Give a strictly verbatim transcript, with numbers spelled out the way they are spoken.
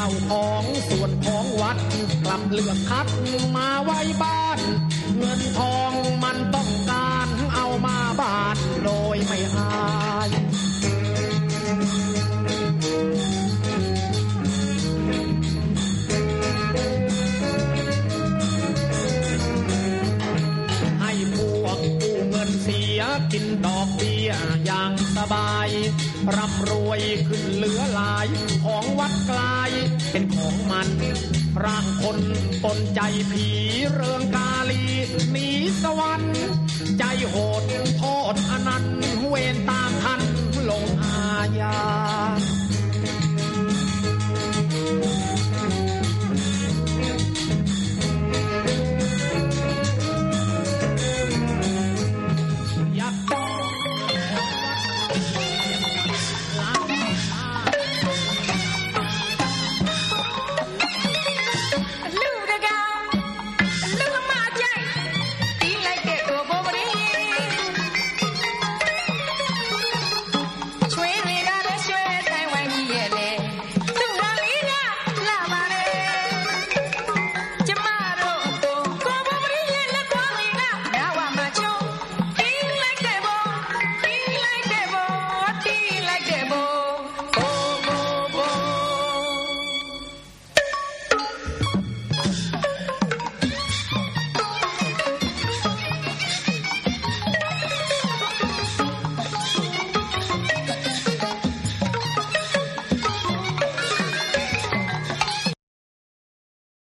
าวของส่วนของวัดกลับเลือกคัดมาไว้บ้านเงินทองมันต้องการเอามาบาทโดยไม่อายให้พวกกู้เงินเสียกินดอกเบี้ยอย่างสบายร่ำรวยขึ้นเหลือหลายของวัดกลายเป็นของมันร่างคนปนใจผีเริงกาลีหนีสวรรค์ใจโหดโทษอนันต์เวรตามทันลงอาญา